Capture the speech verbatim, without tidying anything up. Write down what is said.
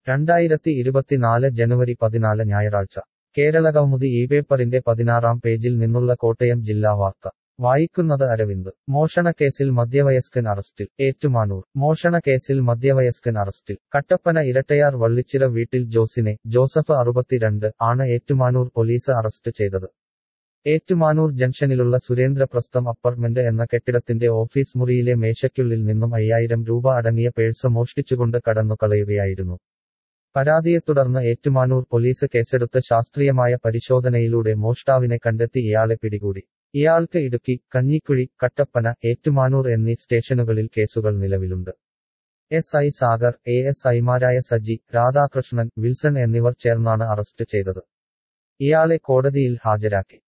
രണ്ടായിരത്തി ഇരുപത്തിനാല് ജനുവരി പതിനാല് ഞായറാഴ്ച കേരളകൗമുദി ഈ പേപ്പറിന്റെ പതിനാറാം പേജിൽ നിന്നുള്ള കോട്ടയം ജില്ലാ വാർത്ത വായിക്കുന്നത് അരവിന്ദ്. മോഷണക്കേസിൽ മധ്യവയസ്കൻ അറസ്റ്റിൽ. ഏറ്റുമാനൂർ. മോഷണക്കേസിൽ മധ്യവയസ്കൻ അറസ്റ്റിൽ. കട്ടപ്പന ഇരട്ടയാർ വള്ളിച്ചിറ വീട്ടിൽ ജോസിനെ ജോസഫ് അറുപത്തിരണ്ട് ആണ് ഏറ്റുമാനൂർ പോലീസ് അറസ്റ്റ് ചെയ്തത്. ഏറ്റുമാനൂർ ജംഗ്ഷനിലുള്ള സുരേന്ദ്രപ്രസ്ഥം അപ്പാർട്ട്മെന്റ് എന്ന കെട്ടിടത്തിന്റെ ഓഫീസ് മുറിയിലെ മേശയ്ക്കുള്ളിൽ നിന്നും അയ്യായിരം രൂപ അടങ്ങിയ പേഴ്സ് മോഷ്ടിച്ചുകൊണ്ട് കടന്നുകളയുകയായിരുന്നു. പരാതിയെ തുടർന്ന് ഏറ്റുമാനൂർ പോലീസ് കേസെടുത്ത് ശാസ്ത്രീയമായ പരിശോധനയിലൂടെ മോഷ്ടാവിനെ കണ്ടെത്തി ഇയാളെ പിടികൂടി. ഇയാൾക്ക് ഇടുക്കി, കഞ്ഞിക്കുഴി, കട്ടപ്പന, ഏറ്റുമാനൂർ എന്നീ സ്റ്റേഷനുകളിൽ കേസുകൾ നിലവിലുണ്ട്. S I Sagar, A S ഐമാരായ സജി, രാധാകൃഷ്ണൻ, വിൽസൺ എന്നിവർ ചേർന്നാണ് അറസ്റ്റ് ചെയ്തത്. ഇയാളെ കോടതിയിൽ ഹാജരാക്കി.